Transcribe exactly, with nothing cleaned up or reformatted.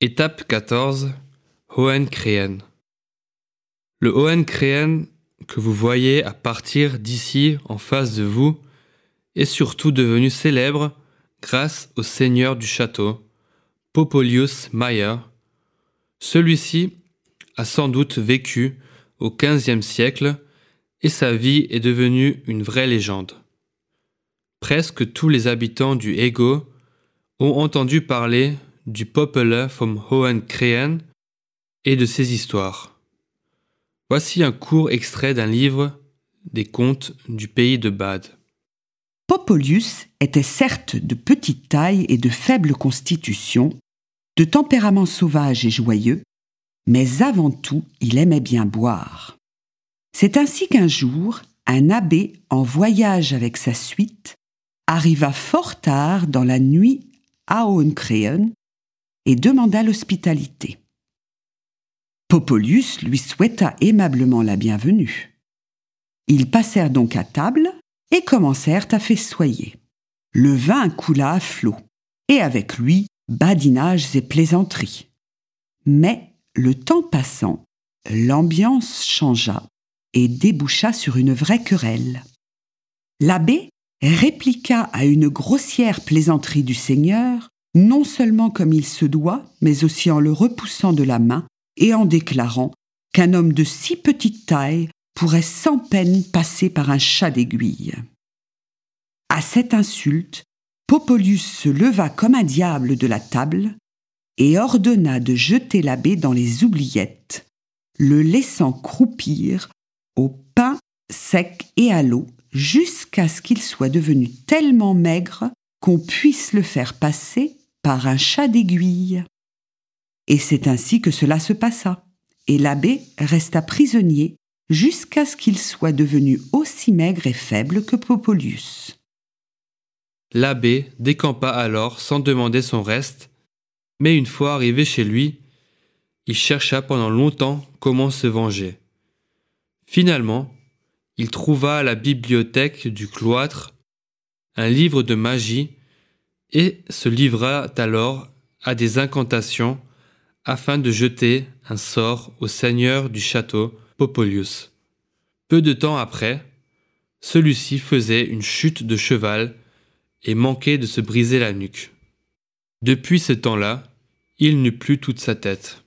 Étape quatorze. Hohen-Crehen. Le Hohen-Crehen que vous voyez à partir d'ici en face de vous est surtout devenu célèbre grâce au seigneur du château, Popelius Mayer. Celui-ci a sans doute vécu au quinzième siècle et sa vie est devenue une vraie légende. Presque tous les habitants du Hego ont entendu parler du Popele vom Hohen-Crehen et de ses histoires. Voici un court extrait d'un livre des contes du pays de Bade. Popelius était certes de petite taille et de faible constitution, de tempérament sauvage et joyeux, mais avant tout, il aimait bien boire. C'est ainsi qu'un jour, un abbé en voyage avec sa suite arriva fort tard dans la nuit à Hohen-Crehen et demanda l'hospitalité. Popelius lui souhaita aimablement la bienvenue. Ils passèrent donc à table et commencèrent à festoyer. Le vin coula à flots, et avec lui, badinages et plaisanteries. Mais, le temps passant, l'ambiance changea et déboucha sur une vraie querelle. L'abbé répliqua à une grossière plaisanterie du seigneur, non seulement comme il se doit, mais aussi en le repoussant de la main et en déclarant qu'un homme de si petite taille pourrait sans peine passer par un chat d'aiguille. À cette insulte, Popelius se leva comme un diable de la table et ordonna de jeter l'abbé dans les oubliettes, le laissant croupir au pain sec et à l'eau jusqu'à ce qu'il soit devenu tellement maigre qu'on puisse le faire passer par un chat d'aiguille. Et c'est ainsi que cela se passa, et l'abbé resta prisonnier jusqu'à ce qu'il soit devenu aussi maigre et faible que Popelius. L'abbé décampa alors sans demander son reste, mais une fois arrivé chez lui, il chercha pendant longtemps comment se venger. Finalement, il trouva à la bibliothèque du cloître un livre de magie et se livra alors à des incantations afin de jeter un sort au seigneur du château, Popelius. Peu de temps après, celui-ci faisait une chute de cheval et manquait de se briser la nuque. Depuis ce temps-là, il n'eut plus toute sa tête.